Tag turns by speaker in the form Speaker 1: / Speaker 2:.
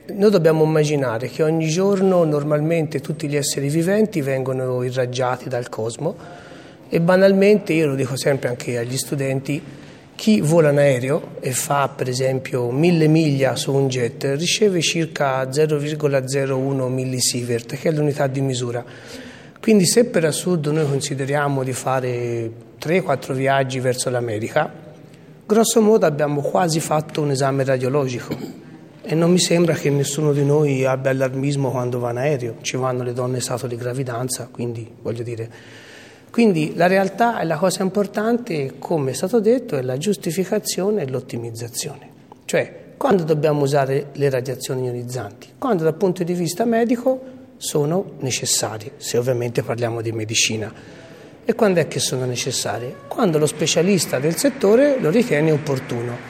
Speaker 1: noi dobbiamo immaginare che ogni giorno normalmente tutti gli esseri viventi vengono irraggiati dal cosmo e banalmente, io lo dico sempre anche agli studenti, chi vola in aereo e fa per esempio 1000 miglia su un jet riceve circa 0,01 millisievert, che è l'unità di misura. Quindi se per assurdo noi consideriamo di fare 3-4 viaggi verso l'America, grosso modo abbiamo quasi fatto un esame radiologico e non mi sembra che nessuno di noi abbia allarmismo quando va in aereo, ci vanno le donne in stato di gravidanza, quindi voglio dire... Quindi la realtà è la cosa importante, come è stato detto, è la giustificazione e l'ottimizzazione. Cioè, quando dobbiamo usare le radiazioni ionizzanti? Quando dal punto di vista medico sono necessarie, se ovviamente parliamo di medicina. E quando è che sono necessarie? Quando lo specialista del settore lo ritiene opportuno.